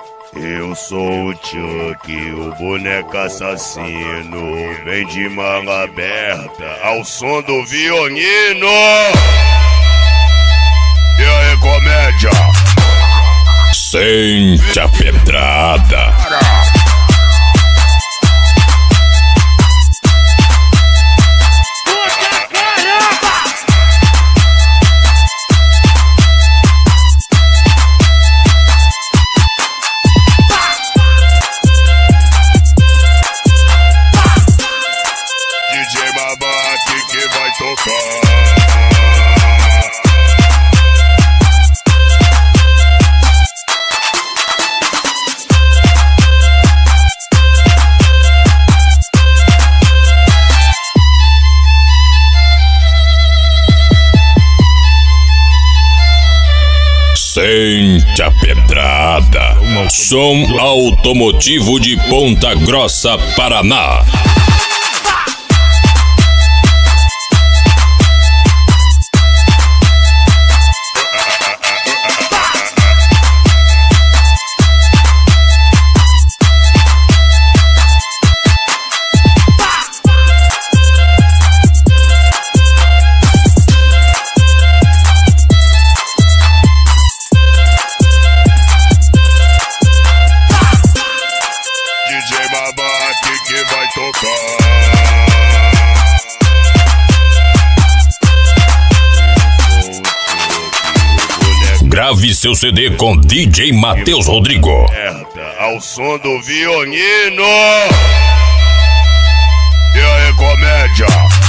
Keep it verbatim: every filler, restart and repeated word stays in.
Eu sou o Chuck, o boneco assassino. Vem de manga aberta ao som do violino. E aí, comédia? Sente a pedrada. D J Babaque que vai tocar. Sente a pedrada. Som automotivo de Ponta Grossa, Paraná. D J Babaque que vai tocar. Grave seu C D com D J Matheus Rodrigo. Ao som do violino. E aí, comédia?